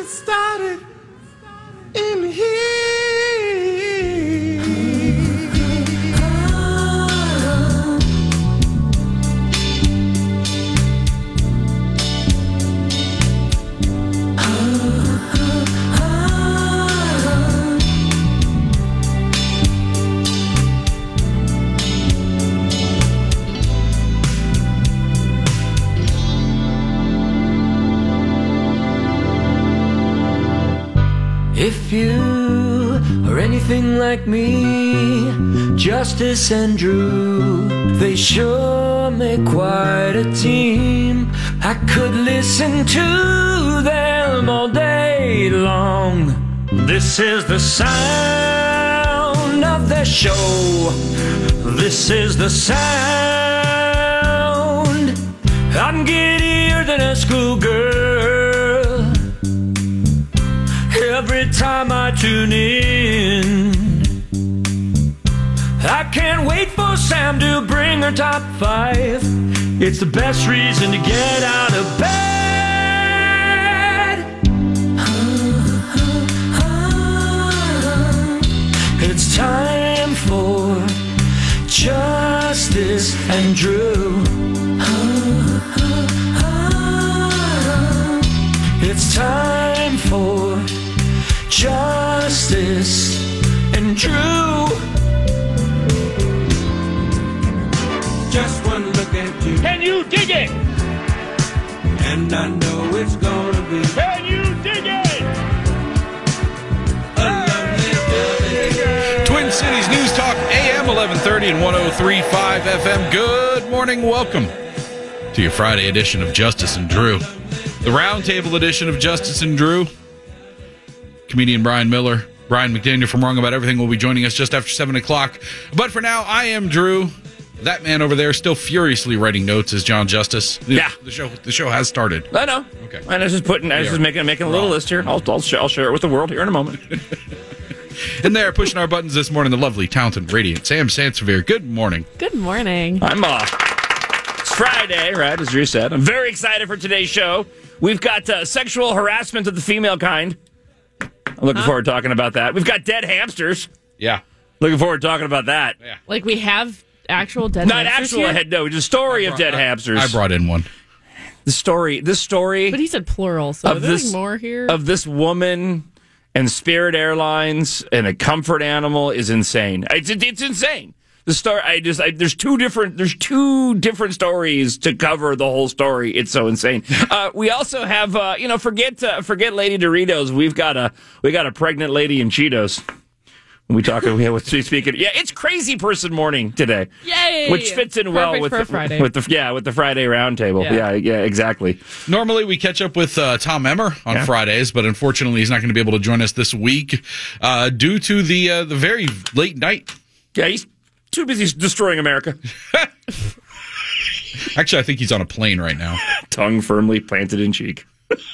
started in here. If you are anything like me, Justice and Drew, they sure make quite a team. I could listen to them all day long. This is the sound of their show. This is the sound. I'm giddier than a schoolgirl every time I tune in. I can't wait for Sam to bring her top 5. It's the best reason to get out of bed. It's time for Justice and Drew. It's time for Justice and Drew. Just one look at you, Can you dig it? and I know it's gonna be Can you dig it? a lovely day. Twin Cities News Talk, AM 1130 and 103.5 FM. Good morning. Welcome to your Friday edition of Justice and Drew. The roundtable edition of Justice and Drew. Comedian Brian Miller, Brian McDaniel from Wrong About Everything will be joining us just after 7 o'clock. But for now, I am Drew. That man over there still furiously writing notes is John Justice. Yeah. The show has started. I know. Okay. And I was just making a little list here. I'll share it with the world here in a moment. And there, pushing our buttons this morning, the lovely, talented, radiant Sam Sansevier. Good morning. Good morning. It's Friday, right, as Drew said. I'm very excited for today's show. We've got sexual harassment of the female kind. I'm looking forward to talking about that. We've got dead hamsters. Yeah. Looking forward to talking about that. Yeah. Like we have actual dead Not hamsters actual here? no, the story of dead hamsters. I brought in one. This story But he said plural, so Of there's this- more here. of this woman and Spirit Airlines and a comfort animal is insane. It's insane. The story, there's two different stories to cover the whole story. It's so insane. We also have, forget Lady Doritos. We've got a pregnant lady in Cheetos. We speaking. Yeah, it's Crazy Person Morning today. Yay! Which fits in well with for a Friday. with the Friday roundtable. Yeah. Yeah, exactly. Normally, we catch up with Tom Emmer on Fridays, but unfortunately, he's not going to be able to join us this week due to the very late night. Yeah, he's too busy destroying America. Actually, I think he's on a plane right now. Tongue firmly planted in cheek.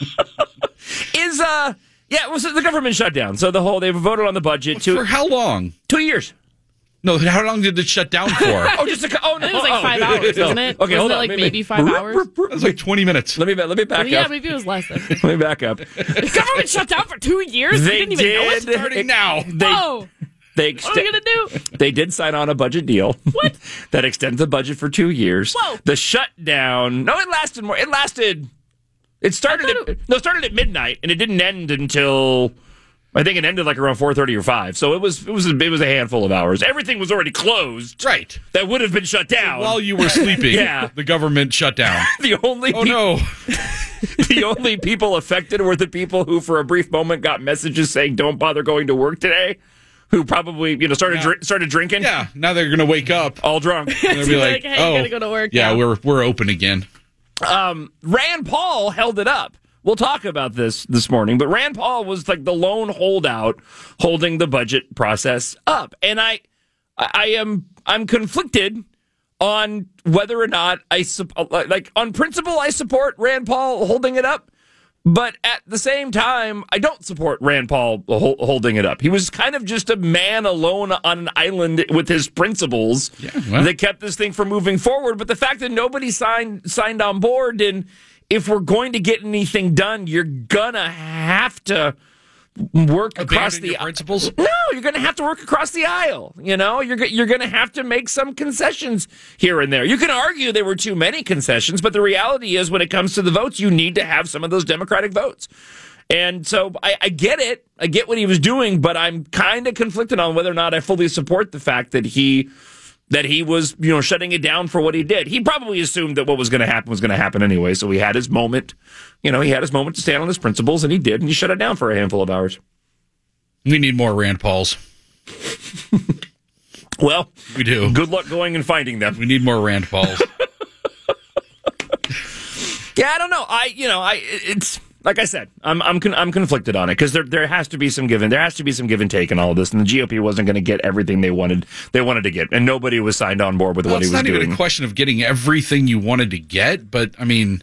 Was the government shutdown? So they voted on the budget For how long? 2 years. No, how long did it shut down for? No. I think it was like 5 hours, wasn't it? Okay, hold Wasn't on. it maybe 5 hours? It was like 20 minutes. Let me back Yeah, up. maybe it was less than. Let me back up. The government shut down for 2 years? They We didn't even know it? did. Starting now. What are we going to do? They did sign on a budget deal. What? That extends the budget for 2 years. Whoa. The shutdown. No, it lasted more. It started at midnight, and it didn't end until I think it ended like around 4:30 or 5. So it was a handful of hours. Everything was already closed. Right. That would have been shut down. While you were sleeping, Yeah. the government shut down. The only the only people affected were the people who, for a brief moment, got messages saying, "Don't bother going to work today." Who probably started drinking. Yeah, now they're going to wake up. All drunk. And they'll be like, Hey, you gotta go to work yeah, now." we're open again. Rand Paul held it up. We'll talk about this morning, but Rand Paul was like the lone holdout holding the budget process up, and I'm conflicted on whether or not on principle I support Rand Paul holding it up, but at the same time I don't support Rand Paul holding it up. He was kind of just a man alone on an island with his principles that kept this thing from moving forward. But the fact that nobody signed on board and if we're going to get anything done, you're gonna have to work across Abandon your the principles? No, you're going to have to work across the aisle. You know, you're going to have to make some concessions here and there. You can argue there were too many concessions, but the reality is when it comes to the votes, you need to have some of those Democratic votes. And so I get it. I get what he was doing, but I'm kind of conflicted on whether or not I fully support the fact that he was, shutting it down for what he did. He probably assumed that what was going to happen anyway. So he had his moment. He had his moment to stand on his principles, and he did, and he shut it down for a handful of hours. We need more Rand Pauls. Well, we do. Good luck going and finding them. We need more Rand Pauls. Yeah, I don't know. It's like I said, I'm conflicted on it because there has to be some give and take in all of this, and the GOP wasn't going to get everything they wanted to get, and nobody was signed on board with what he was doing. It's not even a question of getting everything you wanted to get, but I mean,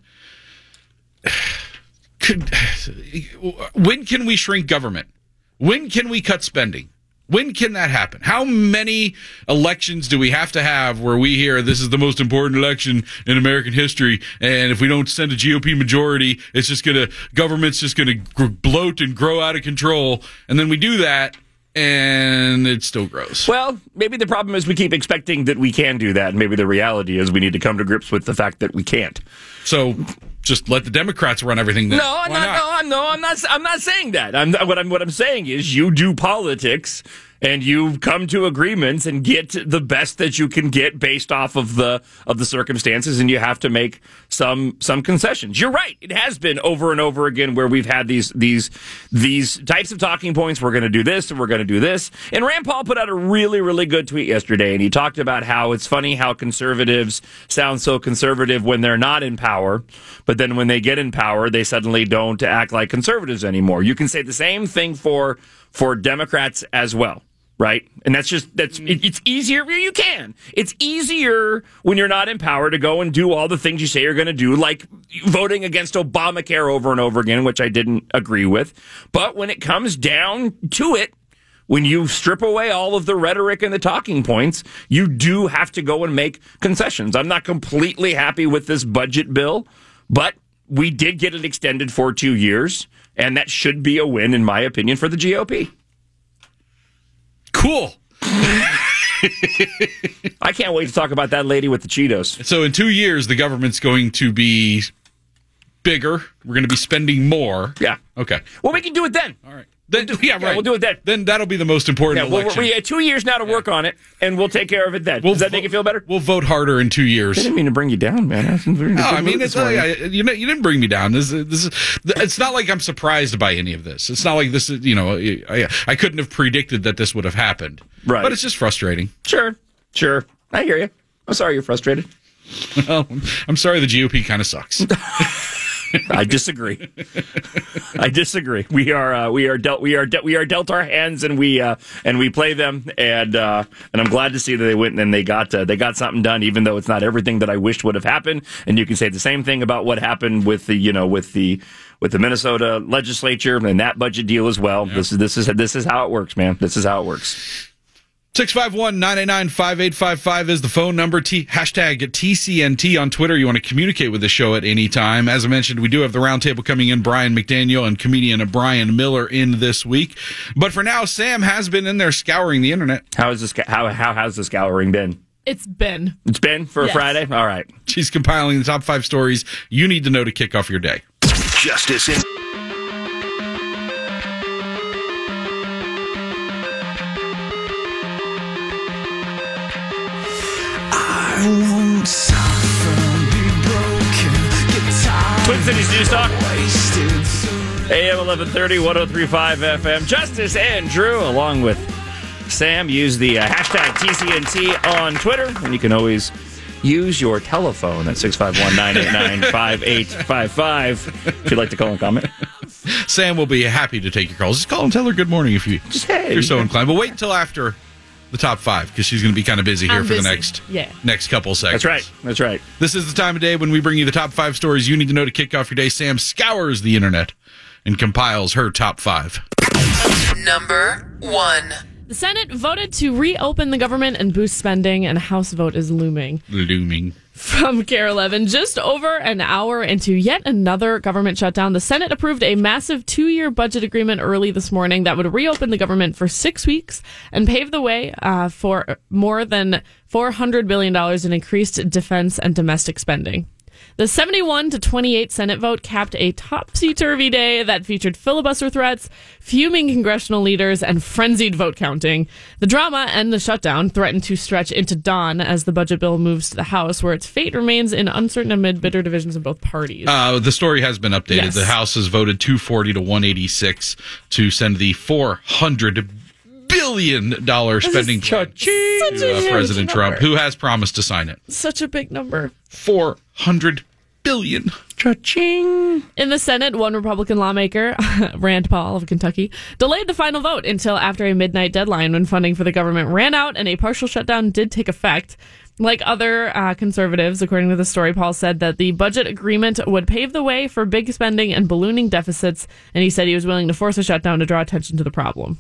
when can we shrink government? When can we cut spending? When can that happen? How many elections do we have to have where we hear this is the most important election in American history, and if we don't send a GOP majority, government's just gonna bloat and grow out of control, and then we do that, and it still grows. Well, maybe the problem is we keep expecting that we can do that, and maybe the reality is we need to come to grips with the fact that we can't. So just let the Democrats run everything then. I'm not saying that. What I'm saying is you do politics and you come to agreements and get the best that you can get based off of the circumstances, and you have to make some concessions. You're right. It has been over and over again where we've had these types of talking points. We're going to do this and we're going to do this. And Rand Paul put out a really, really good tweet yesterday, and he talked about how it's funny how conservatives sound so conservative when they're not in power, but then when they get in power, they suddenly don't act like conservatives anymore. You can say the same thing for Democrats as well. Right? And it's easier. You can. It's easier when you're not in power to go and do all the things you say you're going to do, like voting against Obamacare over and over again, which I didn't agree with. But when it comes down to it, when you strip away all of the rhetoric and the talking points, you do have to go and make concessions. I'm not completely happy with this budget bill, but we did get it extended for 2 years, and that should be a win, in my opinion, for the GOP. Cool. I can't wait to talk about that lady with the Cheetos. So in 2 years, the government's going to be bigger. We're going to be spending more. Yeah. Okay. Well, we can do it then. All right. Right. We'll do it then. Then that'll be the most important election. We have 2 years now to work on it, and we'll take care of it then. Does that make you feel better? We'll vote harder in 2 years. I didn't mean to bring you down, man. You didn't bring me down. This is. It's not like I'm surprised by any of this. It's not like this is. I couldn't have predicted that this would have happened. Right. But it's just frustrating. Sure. I hear you. I'm sorry you're frustrated. Well, I'm sorry the GOP kind of sucks. I disagree. We are dealt our hands, and we play them, and I'm glad to see that they went and they got something done, even though it's not everything that I wished would have happened. And you can say the same thing about what happened with the Minnesota legislature and that budget deal as well. Yeah. This is how it works, man. This is how it works. 651-989-5855 is the phone number. Hashtag TCNT on Twitter. You want to communicate with the show at any time. As I mentioned, we do have the roundtable coming in. Brian McDaniel and comedian Brian Miller in this week. But for now, Sam has been in there scouring the internet. How has the scouring been? It's been for a Friday? All right. She's compiling the top 5 stories you need to know to kick off your day. Justice in... Twin Cities News Talk. AM 1130, 1035 FM. Justice and Drew, along with Sam, use the hashtag TCNT on Twitter, and you can always use your telephone at 651-989-5855 if you'd like to call and comment. Sam will be happy to take your calls. Just call and tell her good morning if you're so inclined. But wait until after the top 5, because she's going to be kind of busy here for the next couple seconds. That's right. This is the time of day when we bring you the top 5 stories you need to know to kick off your day. Sam scours the internet and compiles her top 5. Number 1. The Senate voted to reopen the government and boost spending, and a House vote is looming. From KARE 11, just over an hour into yet another government shutdown, the Senate approved a massive 2-year budget agreement early this morning that would reopen the government for 6 weeks and pave the way for more than $400 billion in increased defense and domestic spending. The 71-28 Senate vote capped a topsy-turvy day that featured filibuster threats, fuming congressional leaders, and frenzied vote counting. The drama and the shutdown threatened to stretch into dawn as the budget bill moves to the House, where its fate remains uncertain amid bitter divisions in both parties. The story has been updated. Yes. The House has voted 240 to 186 to send the $400 billion spending plan to President Trump, who has promised to sign it. Such a big number. $400 billion. Cha-ching. In the Senate, one Republican lawmaker, Rand Paul of Kentucky, delayed the final vote until after a midnight deadline when funding for the government ran out and a partial shutdown did take effect. Like other conservatives, according to the story, Paul said that the budget agreement would pave the way for big spending and ballooning deficits, and he said he was willing to force a shutdown to draw attention to the problem.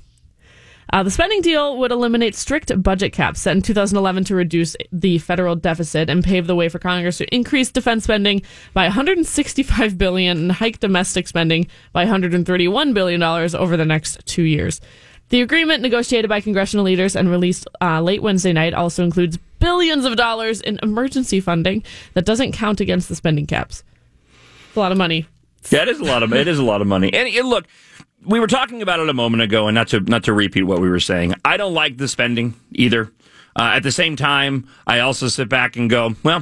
The spending deal would eliminate strict budget caps set in 2011 to reduce the federal deficit and pave the way for Congress to increase defense spending by $165 billion and hike domestic spending by $131 billion over the next 2 years. The agreement, negotiated by congressional leaders and released late Wednesday night, also includes billions of dollars in emergency funding that doesn't count against the spending caps. It's a lot of money. Yeah, it is a lot of money. And look, we were talking about it a moment ago, and not to repeat what we were saying. I don't like the spending either. At the same time, I also sit back and go, well,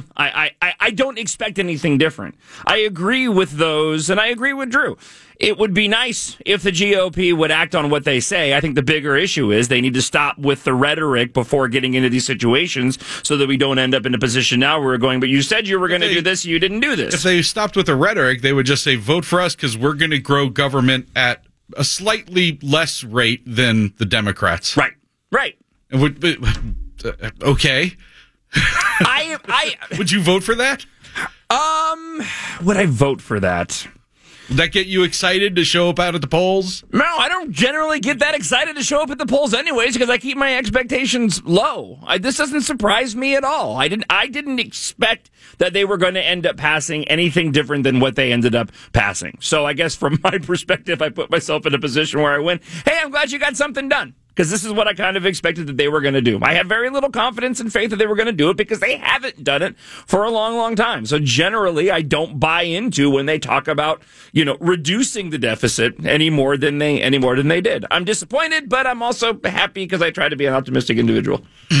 I don't expect anything different. I agree with those, and I agree with Drew. It would be nice if the GOP would act on what they say. I think the bigger issue is they need to stop with the rhetoric before getting into these situations so that we don't end up in a position now where we're going, but you said you were going to do this, you didn't do this. If they stopped with the rhetoric, they would just say, vote for us because we're going to grow government at a slightly less rate than the Democrats. Right. Okay. Would you vote for that? Would I vote for that? Would that get you excited to show up out at the polls? No, I don't generally get that excited to show up at the polls anyways because I keep my expectations low. This doesn't surprise me at all. I didn't expect that they were going to end up passing anything different than what they ended up passing. So I guess from my perspective, I put myself in a position where I went, hey, I'm glad you got something done. Because this is what I kind of expected that they were going to do. I have very little confidence and faith that they were going to do it because they haven't done it for a long, long time. So generally, I don't buy into when they talk about, reducing the deficit any more than they did. I'm disappointed, but I'm also happy because I try to be an optimistic individual.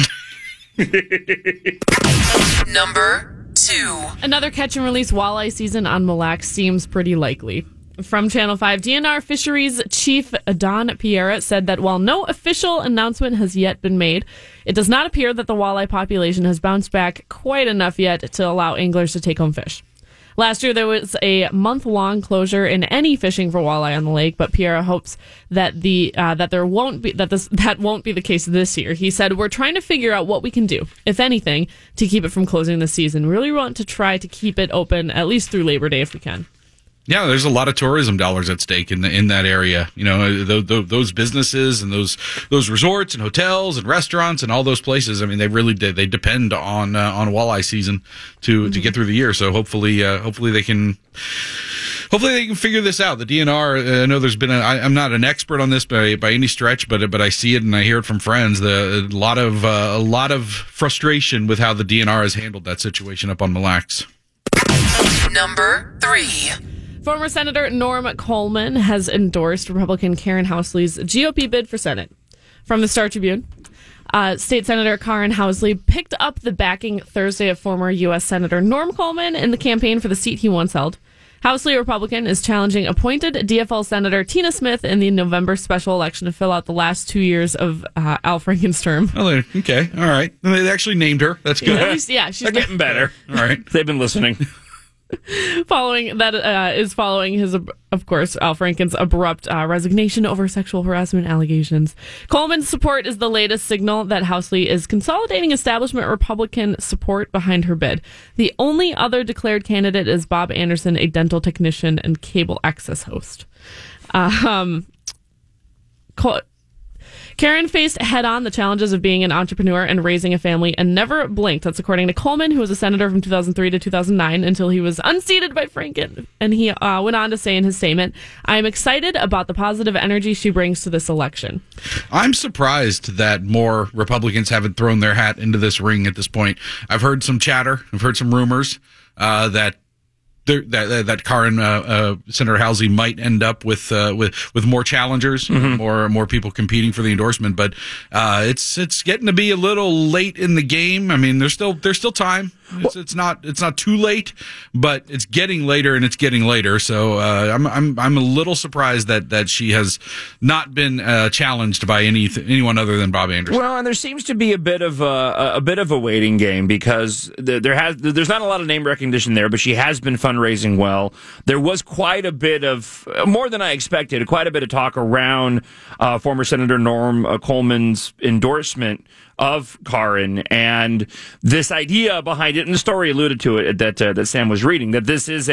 Number 2. Another catch and release walleye season on Mille Lacs seems pretty likely. From Channel 5, DNR Fisheries Chief Don Piera said that while no official announcement has yet been made, it does not appear that the walleye population has bounced back quite enough yet to allow anglers to take home fish. Last year, there was a month-long closure in any fishing for walleye on the lake, but Piera hopes that that won't be the case this year. He said, "We're trying to figure out what we can do, if anything, to keep it from closing this season. We really want to try to keep it open at least through Labor Day if we can." Yeah, there's a lot of tourism dollars at stake in that area. Those businesses and those resorts and hotels and restaurants and all those places. I mean, they depend on walleye season to get through the year. So hopefully they can figure this out. The DNR, I know there's been I'm not an expert on this by any stretch, but I see it and I hear it from friends. A lot of frustration with how the DNR has handled that situation up on Mille Lacs. Number 3. Former Senator Norm Coleman has endorsed Republican Karen Housley's GOP bid for Senate. From the Star Tribune, State Senator Karen Housley picked up the backing Thursday of former U.S. Senator Norm Coleman in the campaign for the seat he once held. Housley, a Republican, is challenging appointed DFL Senator Tina Smith in the November special election to fill out the last 2 years of Al Franken's term. Oh, okay. All right. They actually named her. That's good. At least, yeah, she's They're getting better. All right. They've been listening. Following his, of course, Al Franken's abrupt resignation over sexual harassment allegations. Coleman's support is the latest signal that Housley is consolidating establishment Republican support behind her bid. The only other declared candidate is Bob Anderson, a dental technician and cable access host. Karen faced head-on the challenges of being an entrepreneur and raising a family and never blinked. That's according to Coleman, who was a senator from 2003 to 2009 until he was unseated by Franken. And he went on to say in his statement, "I am excited about the positive energy she brings to this election." I'm surprised that more Republicans haven't thrown their hat into this ring at this point. I've heard some chatter. I've heard some rumors that Karen, Senator Halsey might end up with more challengers, more people competing for the endorsement. But it's getting to be a little late in the game. I mean, there's still time. It's not too late, but it's getting later and it's getting later. So I'm a little surprised that she has not been challenged by anyone other than Bob Anderson. Well, and there seems to be a bit of a waiting game because there's not a lot of name recognition there, but she has been fundraising well. There was quite a bit of, more than I expected, quite a bit of talk around former Senator Norm Coleman's endorsement of Karen, and this idea behind it, and the story alluded to it that Sam was reading, that this is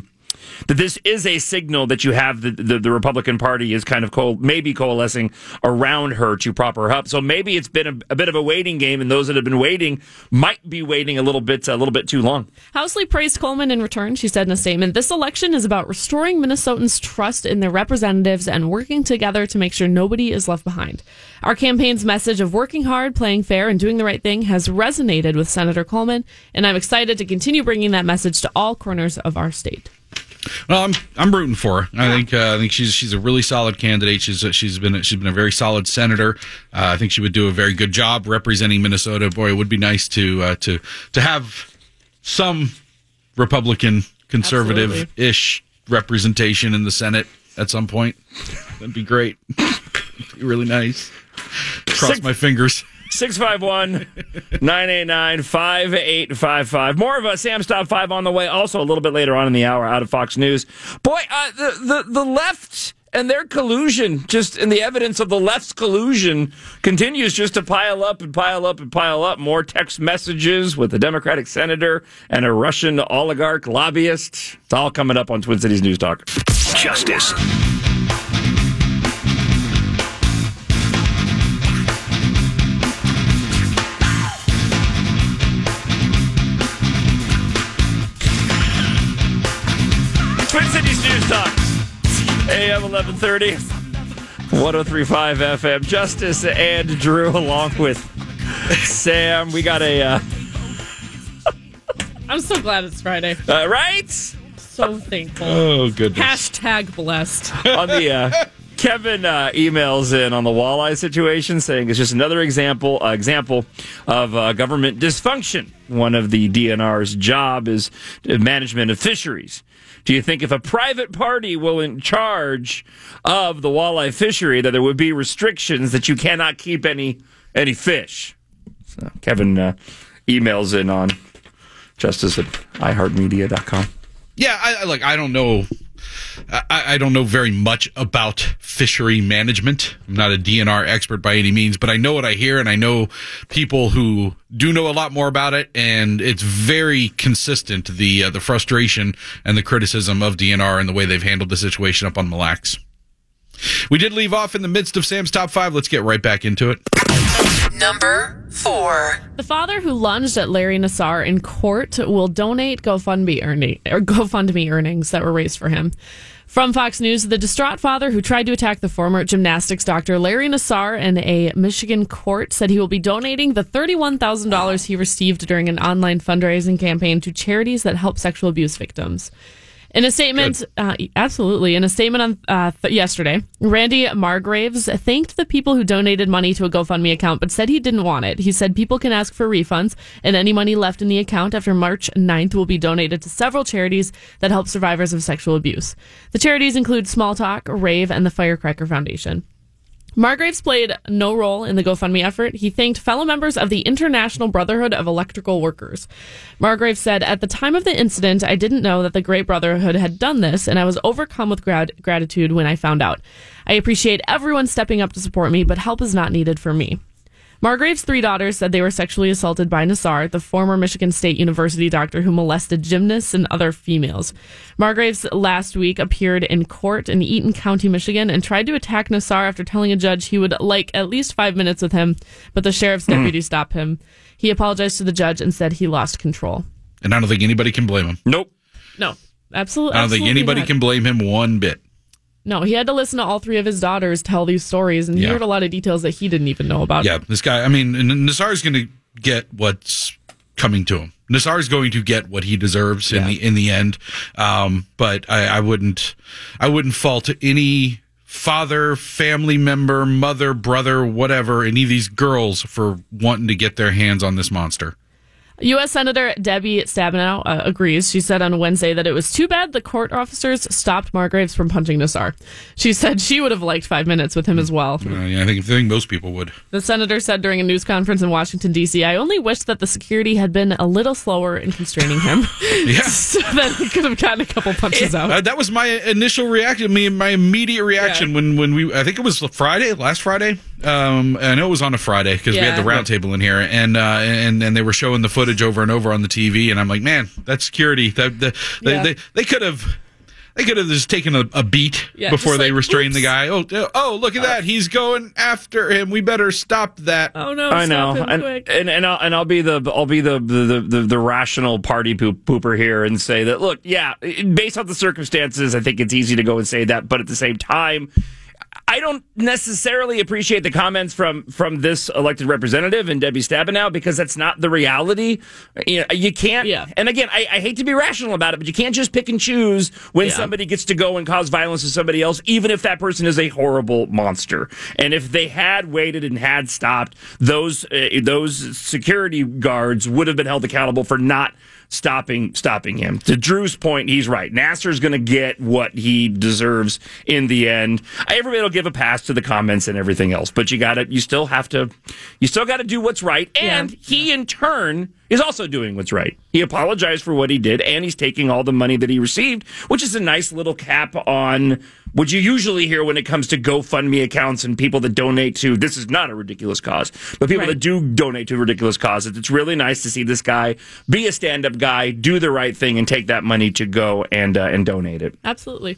a signal that you have the Republican Party is kind of maybe coalescing around her to prop her up. So maybe it's been a bit of a waiting game, and those that have been waiting might be waiting a little bit too long. Housley praised Coleman in return. She said in a statement, "This election is about restoring Minnesotans' trust in their representatives and working together to make sure nobody is left behind. Our campaign's message of working hard, playing fair, and doing the right thing has resonated with Senator Coleman, and I'm excited to continue bringing that message to all corners of our state." Well, I'm rooting for her. I think she's a really solid candidate. She's been a very solid senator. I think she would do a very good job representing Minnesota. Boy, it would be nice to have some Republican conservative-ish representation in the Senate at some point. That'd be great. It'd be really nice. Cross my fingers. 651-989-5855. More of Sam's Top 5 on the way. Also, a little bit later on in the hour, out of Fox News. Boy, the left and their collusion, and the evidence of the left's collusion continues just to pile up and pile up and pile up. More text messages with a Democratic senator and a Russian oligarch lobbyist. It's all coming up on Twin Cities News Talk. Justice. Twin Cities News Talk, AM 1130, 103.5 FM. Justice and Drew along with Sam. We got I'm so glad it's Friday. Right? So thankful. Oh, goodness. Hashtag blessed. On the Kevin emails in on the walleye situation, saying it's just another example of government dysfunction. One of the DNR's job is management of fisheries. Do you think if a private party will in charge of the walleye fishery, that there would be restrictions that you cannot keep any fish? So Kevin emails in on justice@iheartmedia.com. Yeah, I don't know. I don't know very much about fishery management. I'm not a DNR expert by any means, but I know what I hear, and I know people who do know a lot more about it, and it's very consistent, the frustration and the criticism of DNR and the way they've handled the situation up on Mille Lacs. We did leave off in the midst of Sam's Top 5. Let's get right back into it. Number 4. The father who lunged at Larry Nassar in court will donate GoFundMe earnings that were raised for him. From Fox News, the distraught father who tried to attack the former gymnastics doctor Larry Nassar in a Michigan court said he will be donating the $31,000 he received during an online fundraising campaign to charities that help sexual abuse victims. In a statement, absolutely. In a statement on yesterday, Randy Margraves thanked the people who donated money to a GoFundMe account, but said he didn't want it. He said people can ask for refunds, and any money left in the account after March 9th will be donated to several charities that help survivors of sexual abuse. The charities include Small Talk, Rave, and the Firecracker Foundation. Margraves played no role in the GoFundMe effort. He thanked fellow members of the International Brotherhood of Electrical Workers. Margraves said, "At the time of the incident, I didn't know that the Great Brotherhood had done this, and I was overcome with gratitude when I found out. I appreciate everyone stepping up to support me, but help is not needed for me." Margrave's 3 daughters said they were sexually assaulted by Nassar, the former Michigan State University doctor who molested gymnasts and other females. Margraves last week appeared in court in Eaton County, Michigan, and tried to attack Nassar after telling a judge he would like at least 5 minutes with him, but the sheriff's deputy stopped him. He apologized to the judge and said he lost control. And I don't think anybody can blame him. Nope. No, absolutely. I don't think anybody can blame him one bit. No, he had to listen to all 3 of his daughters tell these stories, and he heard a lot of details that he didn't even know about. Yeah, this guy, I mean, Nassar's going to get what's coming to him. Nassar's going to get what he deserves in the end. But I wouldn't fault any father, family member, mother, brother, whatever, any of these girls for wanting to get their hands on this monster. U.S. Senator Debbie Stabenow agrees. She said on Wednesday that it was too bad the court officers stopped Margraves from punching Nassar. She said she would have liked 5 minutes with him as well. I think most people would. The senator said during a news conference in Washington, D.C., I only wish that the security had been a little slower in constraining him. Yeah. So that he could have gotten a couple punches out. That was my initial reaction, my immediate reaction when we, I think it was last Friday. I know it was on a Friday because we had the roundtable in here, and they were showing the footage over and over on the TV, and I'm like, man, that security, they could have just taken a beat before they restrained the guy. Oh, look at that, he's going after him. We better stop that. Oh no, I know, stop him quick. and I'll be the rational party pooper here and say that, look, based on the circumstances, I think it's easy to go and say that, but at the same time, I don't necessarily appreciate the comments from this elected representative and Debbie Stabenow, because that's not the reality. You can't. Yeah. And again, I hate to be rational about it, but you can't just pick and choose when somebody gets to go and cause violence to somebody else, even if that person is a horrible monster. And if they had waited and had stopped, those security guards would have been held accountable for not stopping him. To Drew's point, he's right. Nassar's going to get what he deserves in the end. Everybody will give a pass to the comments and everything else, but you still got to do what's right. And he in turn is also doing what's right. He apologized for what he did, and he's taking all the money that he received, which is a nice little cap on what you usually hear when it comes to GoFundMe accounts and people that donate to, this is not a ridiculous cause, but people that do donate to ridiculous causes. It's really nice to see this guy be a stand-up guy, do the right thing, and take that money to go and donate it. Absolutely.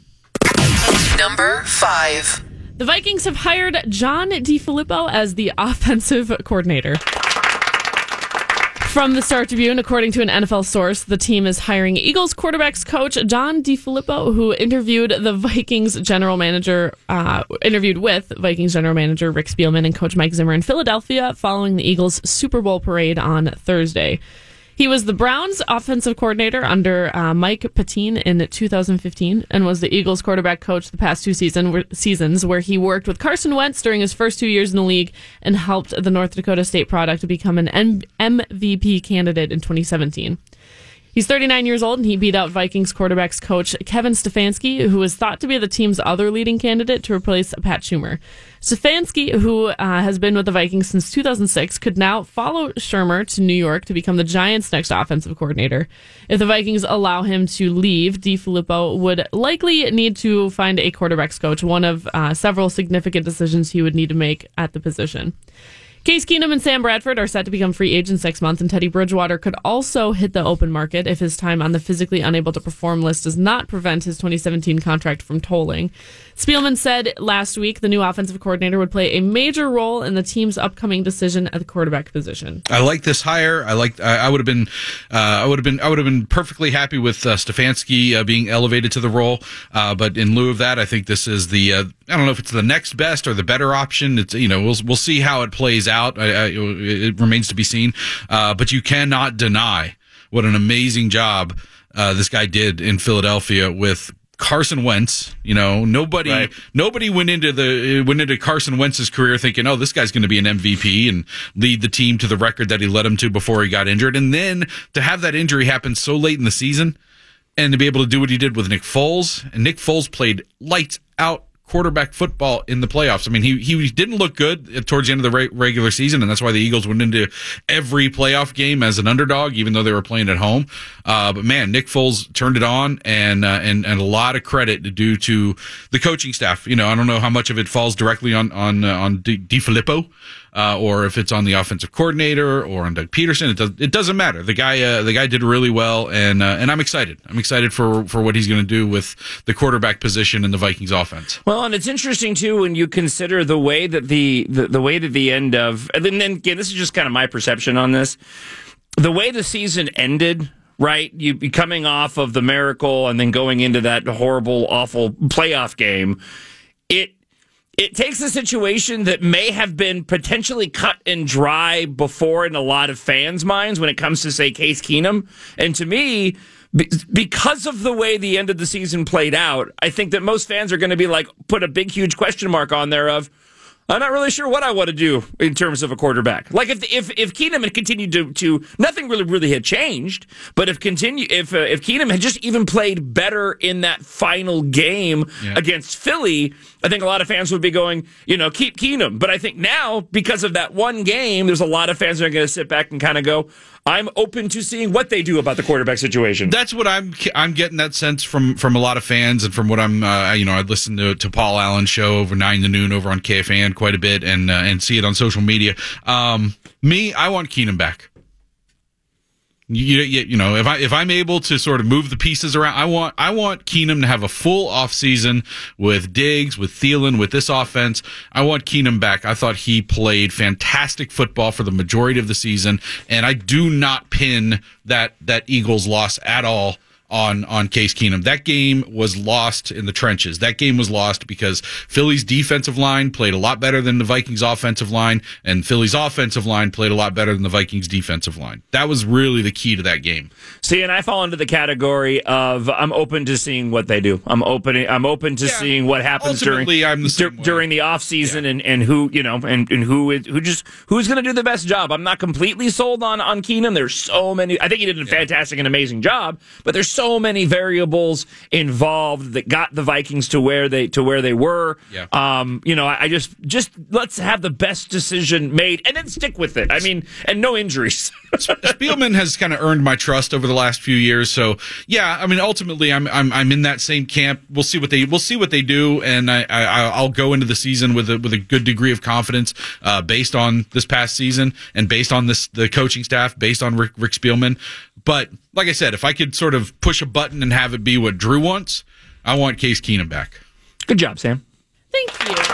Number 5. The Vikings have hired John DeFilippo as the offensive coordinator. From the Star Tribune, according to an NFL source, the team is hiring Eagles quarterbacks coach John DeFilippo, who interviewed with Vikings general manager Rick Spielman and coach Mike Zimmer in Philadelphia following the Eagles' Super Bowl parade on Thursday. He was the Browns' offensive coordinator under Mike Pettine in 2015 and was the Eagles' quarterback coach the past 2 seasons, where he worked with Carson Wentz during his first 2 years in the league and helped the North Dakota State product to become an MVP candidate in 2017. He's 39 years old, and he beat out Vikings quarterbacks coach Kevin Stefanski, who is thought to be the team's other leading candidate to replace Pat Shurmur. Stefanski, who has been with the Vikings since 2006, could now follow Shurmur to New York to become the Giants' next offensive coordinator. If the Vikings allow him to leave, DeFilippo would likely need to find a quarterbacks coach, one of several significant decisions he would need to make at the position. Case Keenum and Sam Bradford are set to become free agents next month, and Teddy Bridgewater could also hit the open market if his time on the physically unable to perform list does not prevent his 2017 contract from tolling. Spielman said last week the new offensive coordinator would play a major role in the team's upcoming decision at the quarterback position. I like this hire. I would have been perfectly happy with Stefanski being elevated to the role. But in lieu of that, I think this is I don't know if it's the next best or the better option. It's we'll see how it plays out. It remains to be seen. But you cannot deny what an amazing job this guy did in Philadelphia with Carson Wentz. Nobody went into Carson Wentz's career thinking, oh, this guy's going to be an MVP and lead the team to the record that he led him to before he got injured. And then to have that injury happen so late in the season and to be able to do what he did with Nick Foles. And Nick Foles played lights out quarterback football in the playoffs. I mean, he didn't look good towards the end of the regular season, and that's why the Eagles went into every playoff game as an underdog, even though they were playing at home. But man, Nick Foles turned it on, and a lot of credit due to the coaching staff. I don't know how much of it falls directly on DeFilippo, or if it's on the offensive coordinator or on Doug Peterson. It doesn't matter. The guy did really well, and I'm excited. I'm excited for what he's going to do with the quarterback position in the Vikings offense. Well, and it's interesting too when you consider the way that the way that the end of, and then again, this is just kind of my perception on this, the way the season ended. Right, you be coming off of the miracle and then going into that horrible, awful playoff game. It takes a situation that may have been potentially cut and dry before in a lot of fans' minds when it comes to, say, Case Keenum. And to me, because of the way the end of the season played out, I think that most fans are going to be like, put a big, huge question mark on there of, I'm not really sure what I want to do in terms of a quarterback. Like if Keenum had continued to nothing really had changed, but if Keenum had just even played better in that final game against Philly, I think a lot of fans would be going, keep Keenum. But I think now, because of that one game, there's a lot of fans that are going to sit back and kind of go, I'm open to seeing what they do about the quarterback situation. That's what I'm getting that sense from a lot of fans, and from what I listen to Paul Allen's show over 9 to noon over on KFAN quite a bit, and see it on social media. I want Keenum back. If I'm able to sort of move the pieces around, I want Keenum to have a full offseason with Diggs, with Thielen, with this offense. I want Keenum back. I thought he played fantastic football for the majority of the season, and I do not pin that Eagles loss at all on Case Keenum. That game was lost in the trenches. That game was lost because Philly's defensive line played a lot better than the Vikings offensive line, and Philly's offensive line played a lot better than the Vikings defensive line. That was really the key to that game. See, and I fall into the category of I'm open to seeing what they do. I'm open to seeing what happens during the offseason and who, who's going to do the best job. I'm not completely sold on Keenum. There's so many. I think he did a fantastic and amazing job, but there's so many variables involved that got the Vikings to where they were. Yeah. I just let's have the best decision made and then stick with it. I mean, and no injuries. Spielman has kind of earned my trust over the last few years. So yeah, I mean, ultimately, I'm in that same camp. We'll see what they do, and I'll go into the season with a good degree of confidence based on this past season and based on the coaching staff, based on Rick Spielman. But like I said, if I could sort of push a button and have it be what Drew wants, I want Case Keenum back. Good job, Sam. Thank you.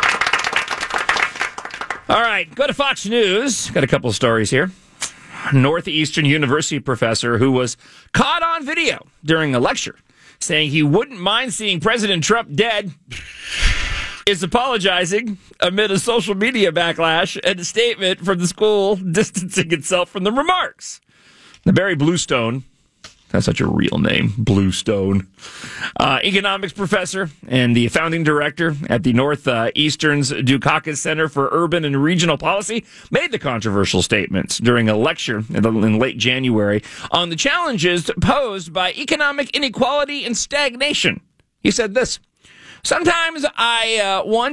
All right, go to Fox News. Got a couple of stories here. Northeastern University professor who was caught on video during a lecture saying he wouldn't mind seeing President Trump dead is apologizing amid a social media backlash and a statement from the school distancing itself from the remarks. Now, Barry Bluestone, that's such a real name, Bluestone, economics professor and the founding director at the Northeastern's Dukakis Center for Urban and Regional Policy, made the controversial statements during a lecture in late January on the challenges posed by economic inequality and stagnation. He said this: Sometimes I want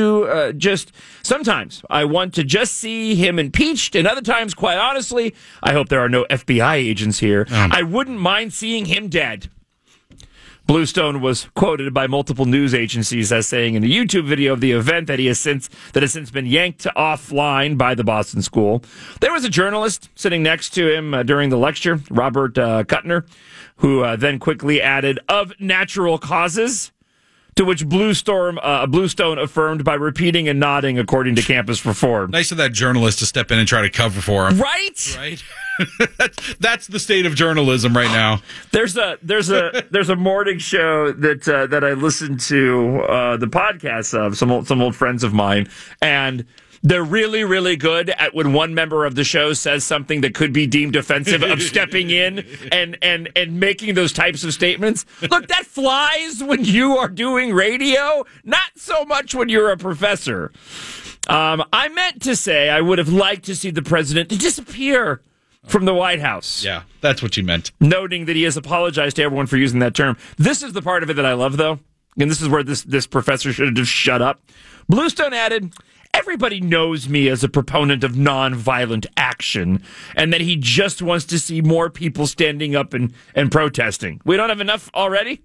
to just see him impeached, and other times, quite honestly, I hope there are no FBI agents here. I wouldn't mind seeing him dead. Bluestone was quoted by multiple news agencies as saying in a YouTube video of the event that has since been yanked offline by the Boston School. There was a journalist sitting next to him during the lecture, Robert Kuttner, who then quickly added, "of natural causes," to which Bluestone affirmed by repeating and nodding according to Campus Reform. Nice of that journalist to step in and try to cover for him. Right? That's the state of journalism right now. There's a morning show that I listen to the podcast of some old friends of mine, and they're really, really good at when one member of the show says something that could be deemed offensive of stepping in and making those types of statements. Look, that flies when you are doing radio, not so much when you're a professor. I meant to say I would have liked to see the president disappear from the White House. Yeah, that's what you meant. Noting that he has apologized to everyone for using that term. This is the part of it that I love, though, and this is where this professor should have just shut up. Bluestone added, "Everybody knows me as a proponent of nonviolent action, and that he just wants to see more people standing up and protesting. We don't have enough already?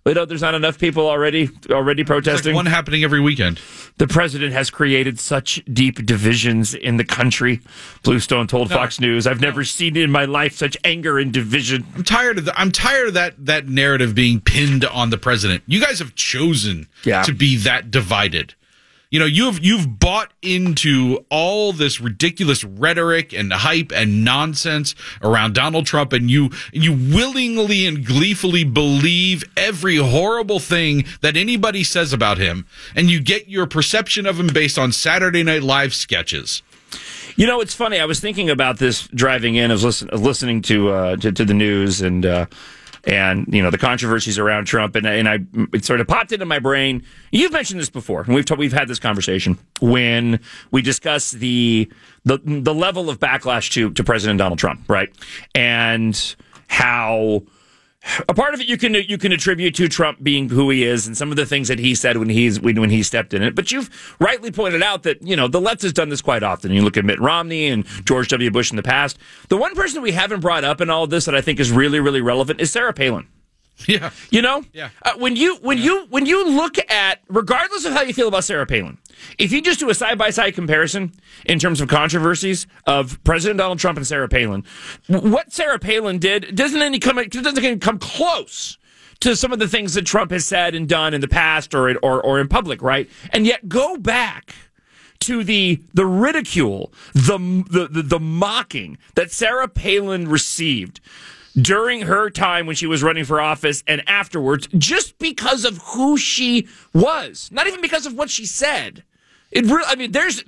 There's not enough people already It's protesting. like one happening every weekend. The president has created such deep divisions in the country. Bluestone told Fox News, "I've never seen in my life such anger and division." I'm tired of that narrative being pinned on the president. You guys have chosen to be that divided. You've bought into all this ridiculous rhetoric and hype and nonsense around Donald Trump, and you willingly and gleefully believe every horrible thing that anybody says about him, and you get your perception of him based on Saturday Night Live sketches. It's funny. I was thinking about this driving in. I was listening to the news and the controversies around Trump, and it sort of popped into my brain. You've mentioned this before, and we've had this conversation when we discuss the level of backlash to President Donald Trump, right? And how a part of it you can attribute to Trump being who he is and some of the things that he said when he stepped in it. But you've rightly pointed out that the left has done this quite often. You look at Mitt Romney and George W. Bush in the past. The one person that we haven't brought up in all of this that I think is really, really relevant is Sarah Palin. Yeah. Yeah. When you look at, regardless of how you feel about Sarah Palin, if you just do a side-by-side comparison in terms of controversies of President Donald Trump and Sarah Palin, what Sarah Palin did doesn't come close to some of the things that Trump has said and done in the past or in public, right? And yet go back to the ridicule, the mocking that Sarah Palin received during her time when she was running for office and afterwards, just because of who she was, not even because of what she said. That's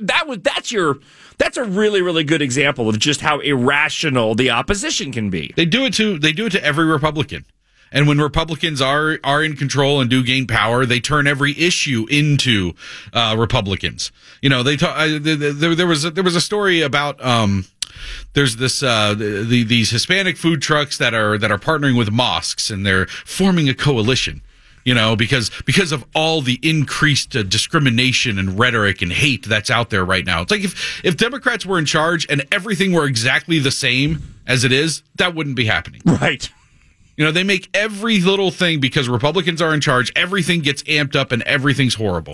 a really, really good example of just how irrational the opposition can be. They do it to every Republican. And when Republicans are in control and do gain power, they turn every issue into Republicans. There was a story about there's these Hispanic food trucks that are partnering with mosques, and they're forming a coalition. Because of all the increased discrimination and rhetoric and hate that's out there right now. It's like if Democrats were in charge and everything were exactly the same as it is, that wouldn't be happening. Right. They make every little thing, because Republicans are in charge, everything gets amped up and everything's horrible.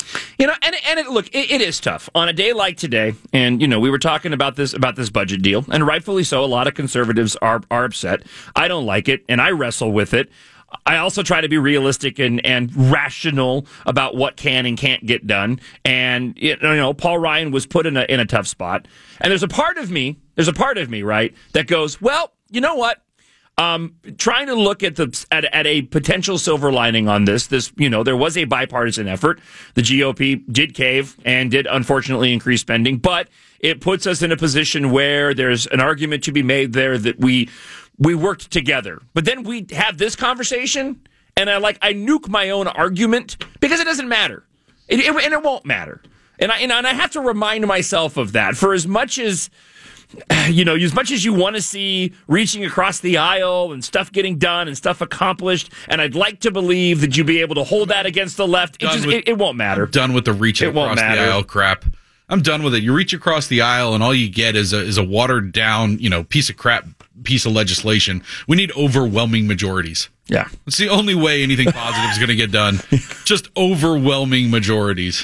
It is tough on a day like today. And, we were talking about this budget deal, and rightfully so. A lot of conservatives are upset. I don't like it, and I wrestle with it. I also try to be realistic and rational about what can and can't get done. And, Paul Ryan was put in a tough spot. And there's a part of me, right, that goes, well, you know what? Trying to look at a potential silver lining on this, there was a bipartisan effort. The GOP did cave and did unfortunately increase spending, but it puts us in a position where there's an argument to be made there that we worked together. But then we have this conversation, and I nuke my own argument because it doesn't matter, and it won't matter. And I have to remind myself of that. For as much as as much as you want to see reaching across the aisle and stuff getting done and stuff accomplished, and I'd like to believe that you'd be able to hold that against the left, it won't matter. I'm done with the reaching across the aisle crap. I'm done with it. You reach across the aisle, and all you get is a watered down, piece of legislation. We need overwhelming majorities. Yeah, it's the only way anything positive is going to get done. Just overwhelming majorities.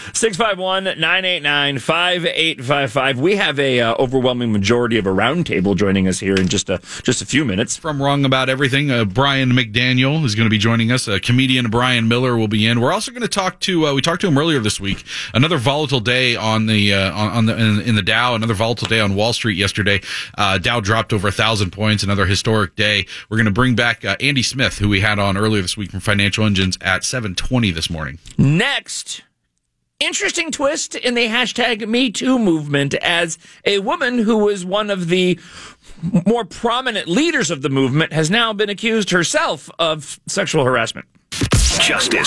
651-989-5855. We have a overwhelming majority of a roundtable joining us here in just a few minutes. From Wrong About Everything, Brian McDaniel is going to be joining us. Comedian Brian Miller will be in. We're also going to talk to we talked to him earlier this week. Another volatile day in the Dow. Another volatile day on Wall Street yesterday. Dow dropped over 1,000 points. Another historic day. We're going to bring back Andy Smith, who we had on earlier this week from Financial Engines at 7:20 this morning. Next. Interesting twist in the hashtag Me Too movement, as a woman who was one of the more prominent leaders of the movement has now been accused herself of sexual harassment. Justice.